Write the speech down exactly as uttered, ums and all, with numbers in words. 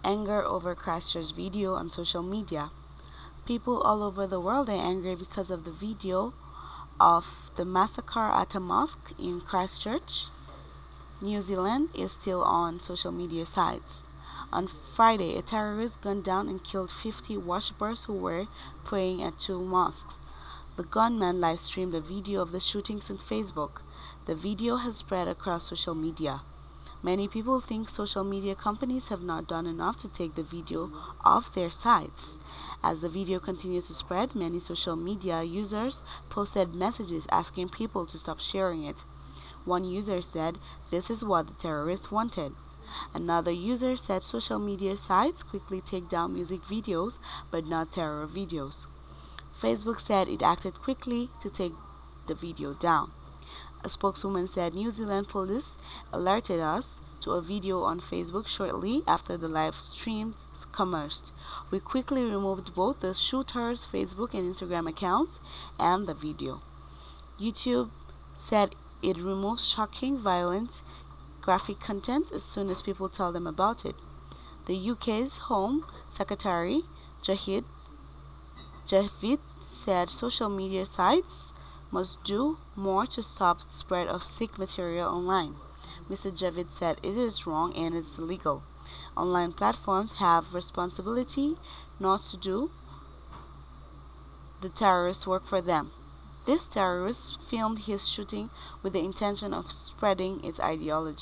Anger over Christchurch video on social media. People all over the world are angry because of the video of the massacre at a mosque in Christchurch, New Zealand is still on social media sites. On Friday, a terrorist gunned down and killed fifty worshippers who were praying at two mosques. The gunman live-streamed a video of the shootings on Facebook. The video has spread across social media. Many people think social media companies have not done enough to take the video off their sites. As the video continued to spread, many social media users posted messages asking people to stop sharing it. One user said, "This is what the terrorist wanted." Another user said social media sites quickly take down music videos, but not terror videos. Facebook said it acted quickly to take the video down. A spokeswoman said New Zealand police alerted us to a video on Facebook shortly after the live stream commenced. We quickly removed both the shooter's Facebook and Instagram accounts and the video. YouTube said it removes shocking, violent, graphic content as soon as people tell them about it. The U K's Home Secretary, Jahid Javid, said social media sites must do more to stop the spread of sick material online. Mister Javid said it is wrong and it's illegal. Online platforms have responsibility not to do the terrorist work for them. This terrorist filmed his shooting with the intention of spreading its ideology.